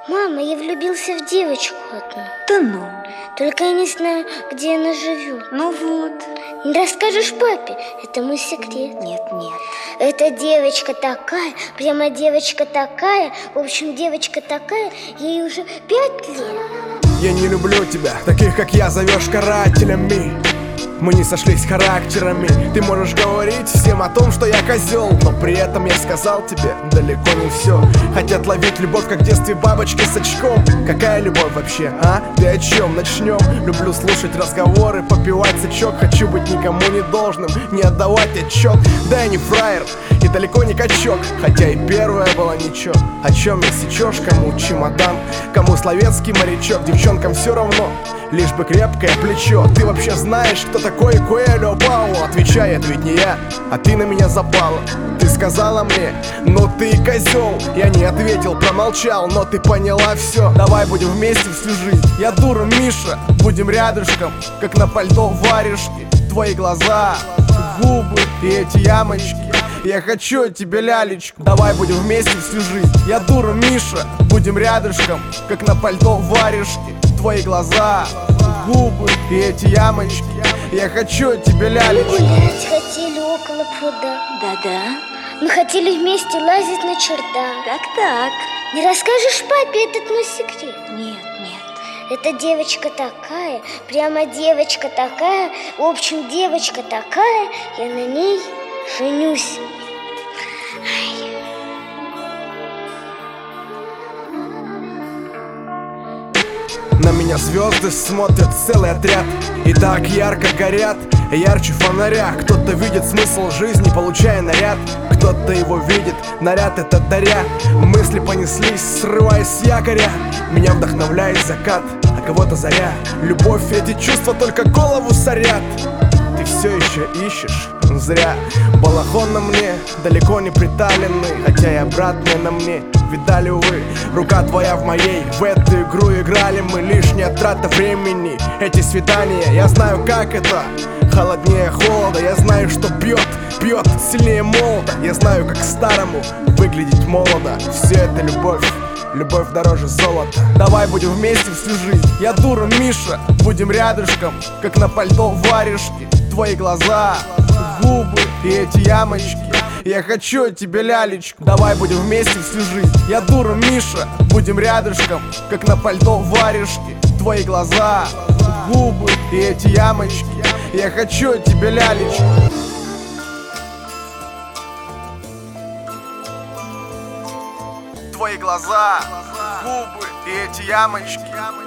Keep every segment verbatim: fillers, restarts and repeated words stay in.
Мама, я влюбился в девочку одну. Да ну. Только я не знаю, где она живет. Ну вот. Не расскажешь папе? Это мой секрет. Нет, нет. Эта девочка такая, прямо девочка такая. В общем, девочка такая, ей уже пять лет. Я не люблю тебя, таких как я зовешь карателями. Мы не сошлись характерами. Ты можешь говорить всем о том, что я козел, но при этом я сказал тебе далеко не все. Хотят ловить любовь, как в детстве бабочки с очком. Какая любовь вообще, а? Ты о чем? Начнем. Люблю слушать разговоры, попивать сачок. Хочу быть никому не должным, не отдавать отчет. Да я не фраер и далеко не качок, хотя и первая была ничего. О чем не сечешь, кому чемодан, кому словенский морячок. Девчонкам все равно, лишь бы крепкое плечо. Ты вообще знаешь, кто такой Коэльо Пауло? Отвечай, это ведь не я, а ты на меня запала. Ты сказала мне, ну ты козел. Я не ответил, промолчал, но ты поняла все. Давай будем вместе всю жизнь. Я дура, Миша, будем рядышком, как на пальто варежки. Твои глаза, губы и эти ямочки. Я хочу от тебя лялечку. Давай будем вместе всю жизнь. Я дура, Миша, будем рядышком, как на пальто варежки. Твои глаза, губы и эти ямочки. Я хочу от тебя лялечку. Гулять хотели около пруда. Да-да. Мы хотели вместе лазить на чердак. Так-так. Не расскажешь папе этот мой секрет? Нет, нет. Эта девочка такая, прямо девочка такая. В общем, девочка такая, я на ней женюсь. Ай. На меня звезды смотрят целый отряд и так ярко горят, ярче фонаря. Кто-то видит смысл жизни, получая наряд. Кто-то его видит, наряд это даря. Мысли понеслись, срываясь с якоря. Меня вдохновляет закат, а кого-то заря. Любовь, эти чувства только голову сорят. Ты все еще ищешь, зря. Балахон на мне, далеко не приталенный, хотя и обратное на мне. Видали, увы, рука твоя в моей. В эту игру играли мы, лишняя трата времени. Эти свидания, я знаю, как это. Холоднее холода, я знаю, что бьет, бьет сильнее молода. Я знаю, как старому выглядеть молодо. Все это любовь, любовь дороже золота. Давай будем вместе всю жизнь. Я дура, Миша, будем рядышком, как на пальто варежки. Твои глаза, губы и эти ямочки. Я хочу от тебя лялечку. Давай будем вместе всю жизнь. Я дура, Миша, будем рядышком, как на пальто варежки. Твои глаза, губы и эти ямочки. Я хочу от тебя лялечку. Твои глаза, губы и эти ямочки.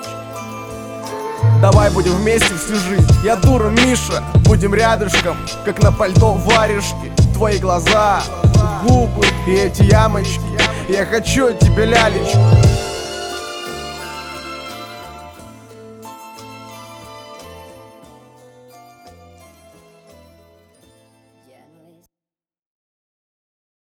Давай будем вместе всю жизнь. Я дура, Миша, будем рядышком, как на пальто варежки. Твои глаза, губы и эти ямочки. Я хочу от тебя лялечку.